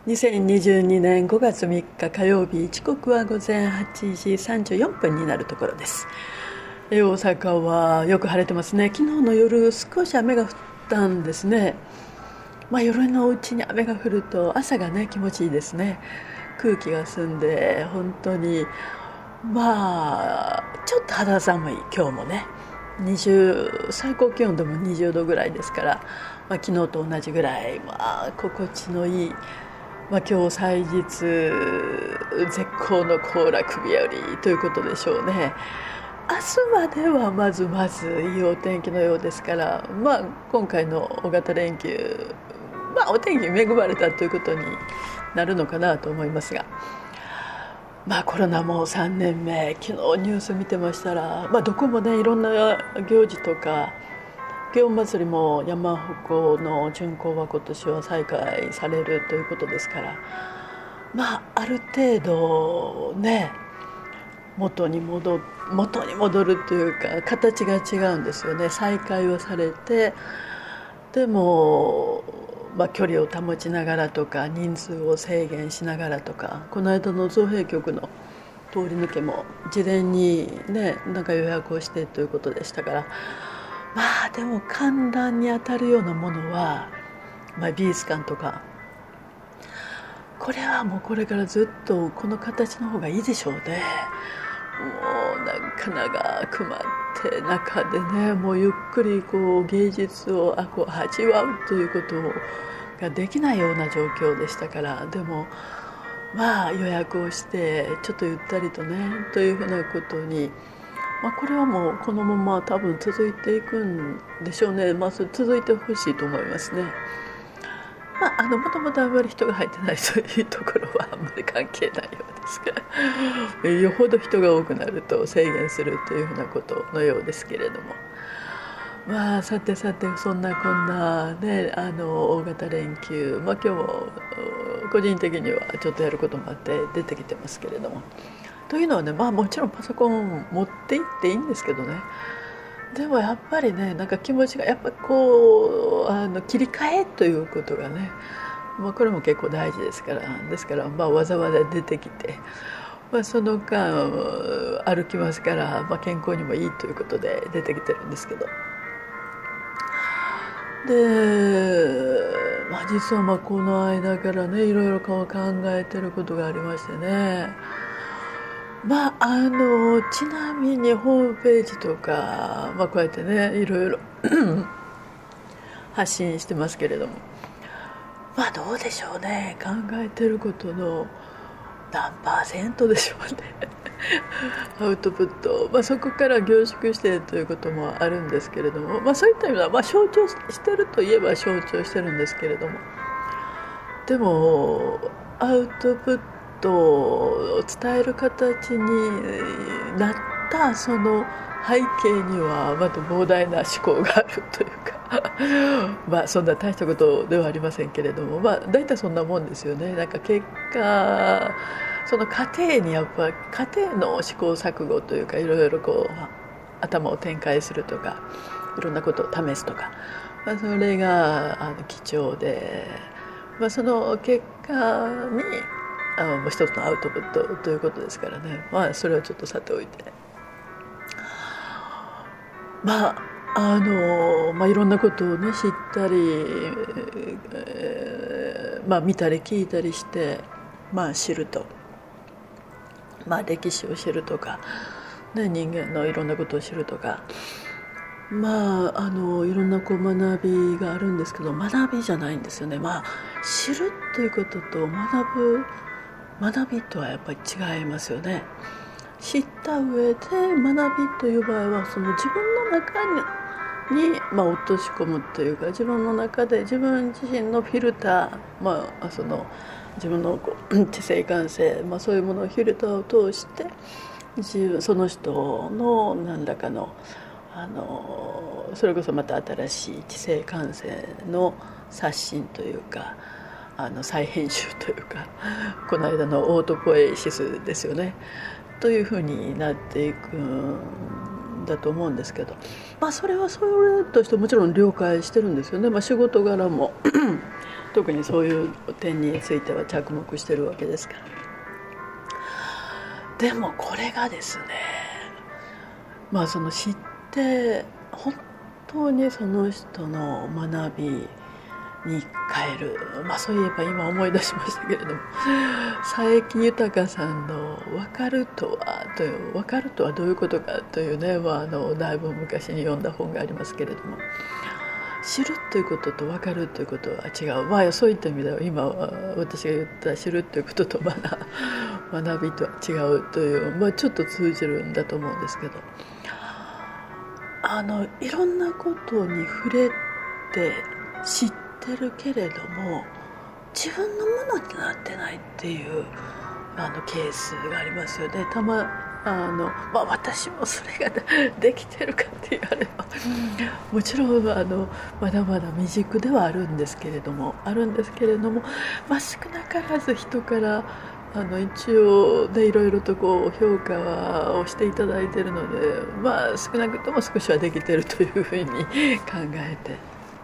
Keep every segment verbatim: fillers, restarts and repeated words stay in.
にせんにじゅうにねんごがつみっか火曜日、時刻は午前はちじさんじゅうよんぷんになるところです。大阪はよく晴れてますね。昨日の夜少し雨が降ったんですね。まあ、夜のうちに雨が降ると朝がね気持ちいいですね。空気が澄んで本当にまあちょっと肌寒い今日もね。にじゅう最高気温でもにじゅうどぐらいですから、まあ、昨日と同じぐらい、まあ、心地のいい、まあ、今日祭日絶好の行楽日和ということでしょうね。明日まではまずまずいいお天気のようですから、まあ、今回の大型連休、まあ、お天気に恵まれたということになるのかなと思いますが、まあ、コロナもさんねんめ、昨日ニュース見てましたら、まあ、どこもねいろんな行事とか祇園祭も山鉾の巡行は今年は再開されるということですから、まあある程度ね元に戻元に戻るというか形が違うんですよね。再開はされて、でも、まあ、距離を保ちながらとか人数を制限しながらとか、この間の造幣局の通り抜けも事前にねなんか予約をしてということでしたから、まあでも観覧に当たるようなものは、まあ、美術館とかこれはもうこれからずっとこの形の方がいいでしょうね。もうなんか長く待って中でねもうゆっくりこう芸術をあこう味わうということができないような状況でしたから、でもまあ予約をしてちょっとゆったりとねというふうなことに、まあ、これはもうこのまま多分続いていくんでしょうね。まあ、続いてほしいと思いますね。まあ、あのもともとあんまり人が入ってないというところはあんまり関係ないようですがよほど人が多くなると制限するというふうなことのようですけれども、まあさてさてそんなこんなねあの大型連休、まあ、今日も個人的にはちょっとやることもあって出てきてますけれども、というのはね、まあもちろんパソコン持って行っていいんですけどね、でもやっぱりねなんか気持ちがやっぱりこうあの切り替えということがね、まあ、これも結構大事ですからですから、まあ、わざわざ出てきて、まあ、その間歩きますから、まあ、健康にもいいということで出てきてるんですけど、で、まあ、実はまあこの間からねいろいろ考えてることがありましてね。まあ、あのちなみにホームページとか、まあ、こうやってねいろいろ発信してますけれども、まあどうでしょうね、考えてることの何パーセントでしょうねアウトプット、まあ、そこから凝縮してということもあるんですけれども、まあ、そういった意味では、まあ、象徴してるといえば象徴してるんですけれども、でもアウトプットを伝える形になったその背景にはまた膨大な思考があるというかまあそんな大したことではありませんけれども、まあ大体そんなもんですよね。なんか結果その過程にやっぱ過程の試行錯誤というかいろいろこう頭を展開するとかいろんなことを試すとか、まあ、それがあの貴重で、まあ、その結果にあの一つのアウトプットということですからね、まあそれはちょっとさておいて、まああのまあ、いろんなことをね知ったり、えーまあ、見たり聞いたりして、まあ、知ると、まあ、歴史を知るとか、ね、人間のいろんなことを知るとか、まああのいろんなこう学びがあるんですけど、学びじゃないんですよね。まあ知るということと学ぶ学びとはやっぱり違いますよね。知った上で学びという場合はその自分の中に、まあ、落とし込むというか、自分の中で自分自身のフィルター、まあ、その自分のこう知性感性、まあ、そういうものをフィルターを通して自分その人の何らかのあのそれこそまた新しい知性感性の刷新というかあの再編集というかこの間のオートポエシスですよねというふうになっていくんんだと思うんですけど、まあ、それはそれとしてもちろん了解してるんですよね、まあ、仕事柄も特にそういう点については着目してるわけですから。でもこれがですね、まあその知って本当にその人の学びに変える、まあそういえば今思い出しましたけれども、佐伯豊さんの「分かるとは」という「分かるとはどういうことか」というね、まあ、あのだいぶ昔に読んだ本がありますけれども、知るということと分かるということは違う、まあそういった意味では今私が言った知るということと学学びとは違うという、まあ、ちょっと通じるんだと思うんですけど、あのいろんなことに触れて知ってるけれども自分のものになってないっていうあのケースがありますよね。たまあの、まあ、私もそれができてるかって言わればもちろんあのまだまだ未熟ではあるんですけれどもあるんですけれども、まあ、少なからず人からあの一応でいろいろとこう評価をしていただいているので、まあ、少なくとも少しはできているというふうに考えて、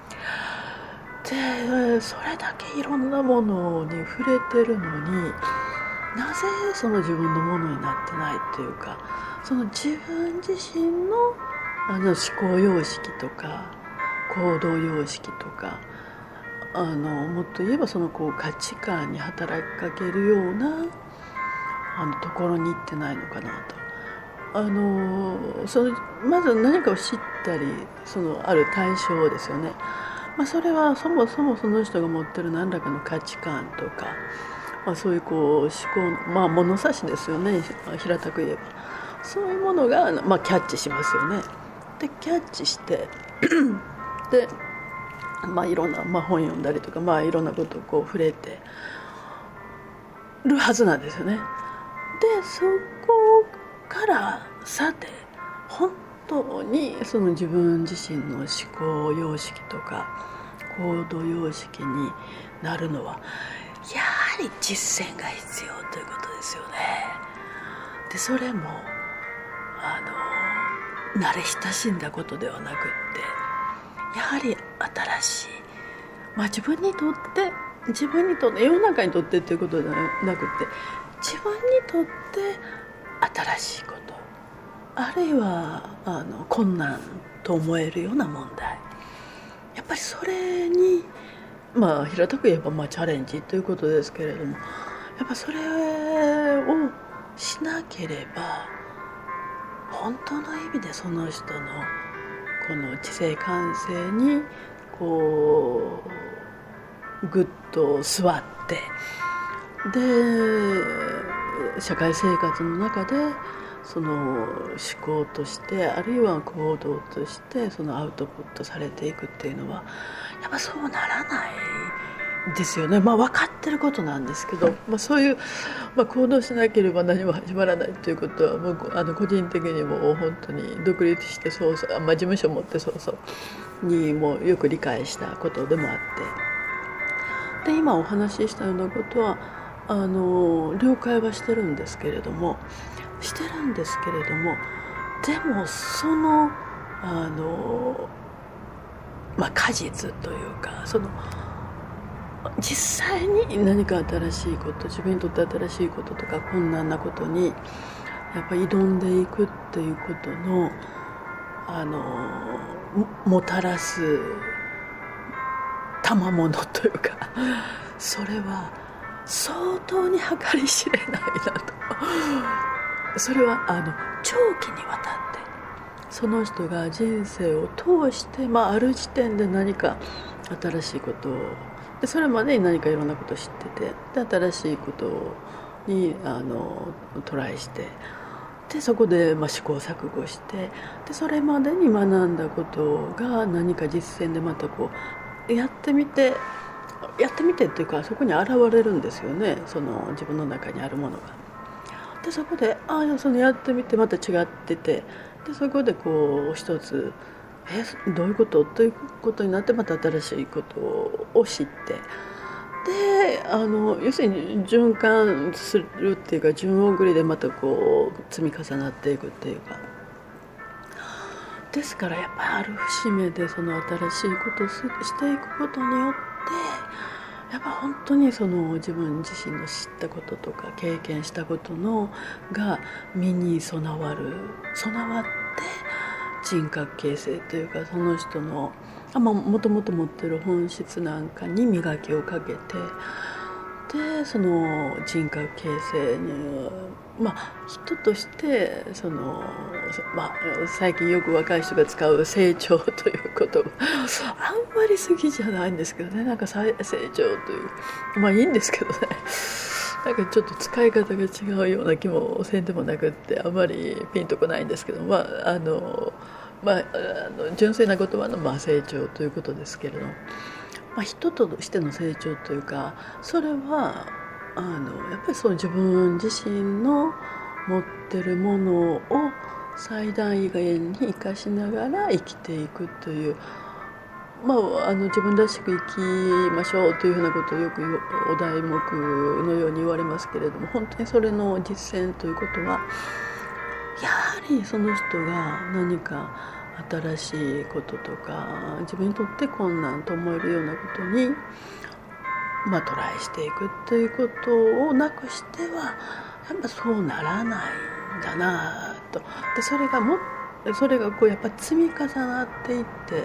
でそれだけいろんなものに触れてるのになぜその自分のものになってないっていうか、その自分自身のあの思考様式とか行動様式とか、あのもっと言えばそのこう価値観に働きかけるようなあのところに行ってないのかなと。あのそのまず何かを知ったり、そのある対象ですよね、まあ、それはそもそもその人が持ってる何らかの価値観とか、まあ、そういうこう思考の、まあ、物差しですよね、平たく言えばそういうものが、まあ、キャッチしますよね。でキャッチしてでまあ、いろんな、まあ、本読んだりとか、まあ、いろんなことをこう触れてるはずなんですよね。でそこからさて本当にその自分自身の思考様式とか行動様式になるのはやはり実践が必要ということですよね。でそれもあの慣れ親しんだことではなくってやはり新しい、まあ、自分にとって自分にとって世の中にとってということではなくて自分にとって新しいこと、あるいはあの困難と思えるような問題、やっぱりそれにまあ平たく言えばまあチャレンジということですけれども、やっぱそれをしなければ本当の意味でその人のこの知性感性にこうグッと座ってで社会生活の中でその思考としてあるいは行動としてそのアウトプットされていくっていうのはやっぱそうならないですよね。まあ分かってることなんですけど、まあ、そういう、まあ、行動しなければ何も始まらないということはもうあの個人的にも本当に独立してそうそう、まあ、事務所を持ってそうそうにもよく理解したことでもあって、で今お話ししたようなことはあの了解はしてるんですけれどもしてるんですけれどもでもそのあの、まあ、果実というかその実際に何か新しいこと自分にとって新しいこととか困難なことにやっぱり挑んでいくっていうことのあの も, もたらす賜物というかそれは相当に計り知れないなとそれはあの長期にわたってその人が人生を通して、まあ、ある時点で何か新しいことをでそれまでに何かいろんなことを知っててで新しいことにあのトライしてでそこでまあ試行錯誤してでそれまでに学んだことが何か実践でまたこうやってみてやってみてっていうかそこに現れるんですよね、その自分の中にあるものが。でそこでああそのやってみてまた違っててでそこでこう一つえどういうことということになってまた新しいことを知ってであの要するに循環するっていうか順送りでまたこう積み重なっていくっていうかですからやっぱりある節目でその新しいことをしていくことによってやっぱ本当にその自分自身の知ったこととか経験したことのが身に備わる備わって人格形成というかその人のもともと持ってる本質なんかに磨きをかけてでその人格形成にまあ人としてその、まあ、最近よく若い人が使う成長ということあんまり好きじゃないんですけどね。なんか成長というまあいいんですけどねなんかちょっと使い方が違うような気もせんでもなくってあんまりピンとこないんですけどまああのまあ、あの純粋な言葉のまあ成長ということですけれど、まあ、人としての成長というかそれはあのやっぱりそう自分自身の持ってるものを最大限に生かしながら生きていくという、まあ、あの自分らしく生きましょうというふうなことをよくお題目のように言われますけれども本当にそれの実践ということはやはりその人が何か新しいこととか自分にとって困難と思えるようなことに、まあ、トライしていくということをなくしてはやっぱそうならないんだなと。でそれがもそれがこうやっぱ積み重なっていって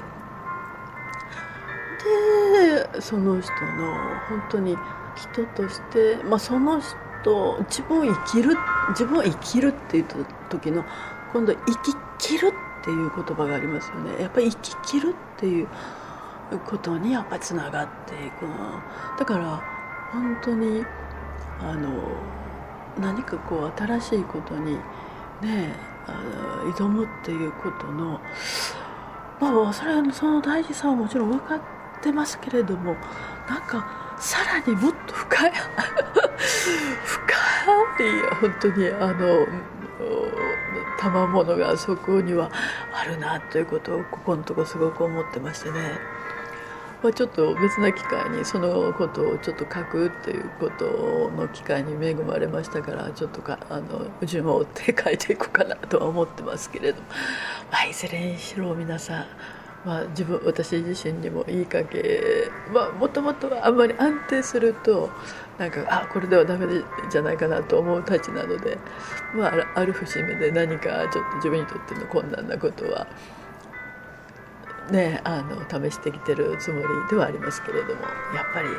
でその人の本当に人として、まあ、その人自分を生きる自分を生きるっていう時の今度生き切るっていう言葉がありますよね。やっぱり生き切るっていうことにやっぱりつながっていく。だから本当にあの何かこう新しいことにねあの挑むっていうことのまあそれその大事さはもちろん分かってますけれどもなんかさらにもっと深い深い本当にあの賜物がそこにはあるなということをここのとこすごく思ってましてね、まあ、ちょっと別な機会にそのことをちょっと書くっていうことの機会に恵まれましたからちょっとかあの順を追って書いていこうかなとは思ってますけれども、まあ、いずれにしろ皆さんまあ、自分私自身にもいいかけまあもともとはあんまり安定するとなんかあこれではダメじゃないかなと思うたちなので、まあ、ある節目で何かちょっと自分にとっての困難なことはねあの試してきてるつもりではありますけれどもやっぱり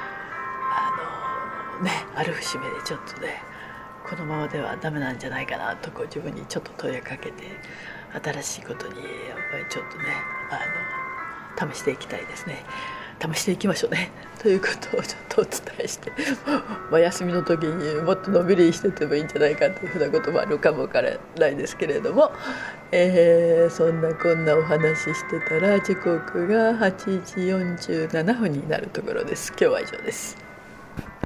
あのねある節目でちょっとねこのままではダメなんじゃないかなとこう自分にちょっと問いかけて新しいことにやっぱりちょっとねあの試していきたいですね。試していきましょうねということをちょっとお伝えしてまあ休みの時にもっとのんびりしててもいいんじゃないかというふうなこともあるかもわからないですけれども、えー、そんなこんなお話ししてたら時刻がはちじよんじゅうななふんになるところです。今日は以上です。